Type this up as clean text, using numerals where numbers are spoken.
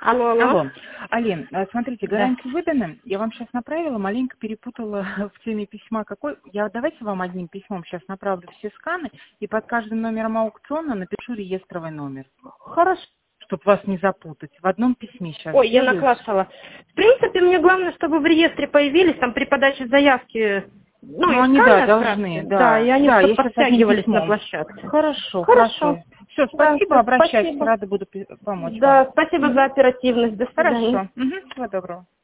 Алло, алло. Алло. Алин, смотрите, Да. гарантии выданы. Я вам сейчас направила, маленько перепутала в теме письма. Давайте вам одним письмом сейчас направлю все сканы и под каждым номером аукциона напишу реестровый номер, Хорошо. чтобы вас не запутать. В одном письме сейчас Ой, я сделаю. наклацала. В принципе, мне главное, чтобы в реестре появились там при подаче заявки, Ну, и они, сканы должны, отправки. да. Да, и они Да, чтобы я сейчас одним подтягивались на письмом. площадке. Хорошо. Хорошо. Все, Да, спасибо, обращайтесь, спасибо. рада буду помочь вам. Да, спасибо за оперативность. До свидания. Хорошо. Всего доброго.